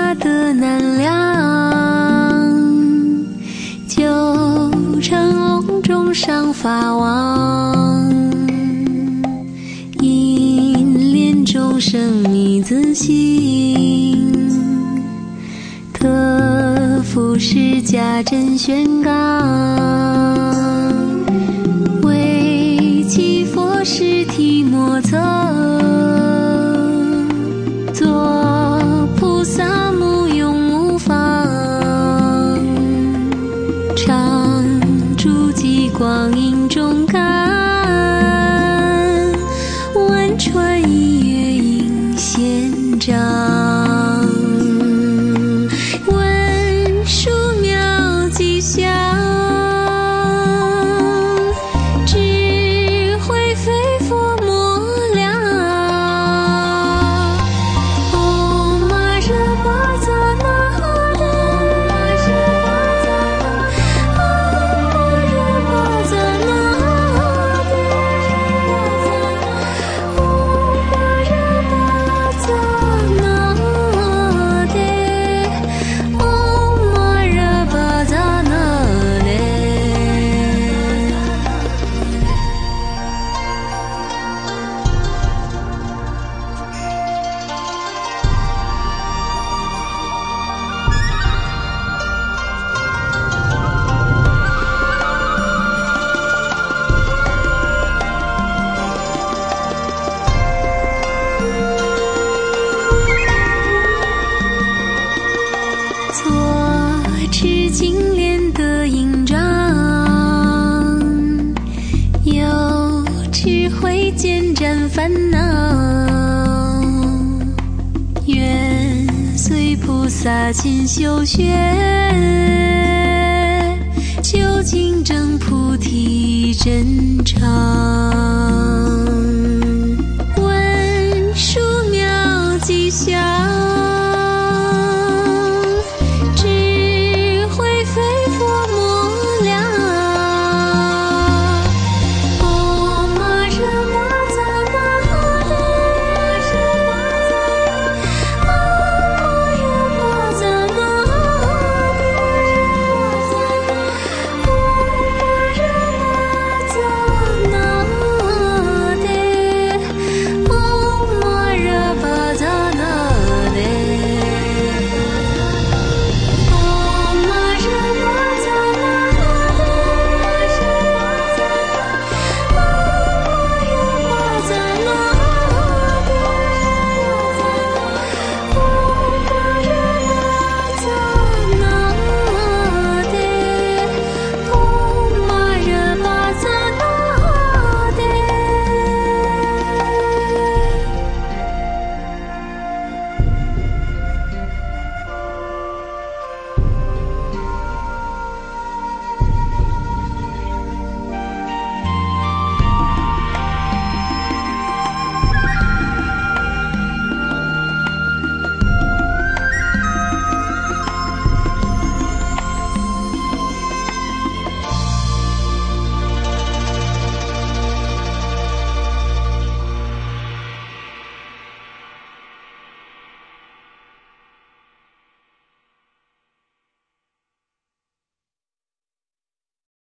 家的难量，九成瓮中上法网，银莲众生迷自性，特服释迦真宣告，为其佛实体莫测，作菩萨无用无方，常住极光阴中感，万川一月映现彰，文殊妙吉祥，智慧非佛莫量。唵嘛热巴扎那的，唵嘛热巴扎那的，唵嘛热巴扎那的，唵嘛热巴扎那嘞。错持金莲的印章，有智慧兼斩烦恼，愿随菩萨勤修学，究竟证菩提真常。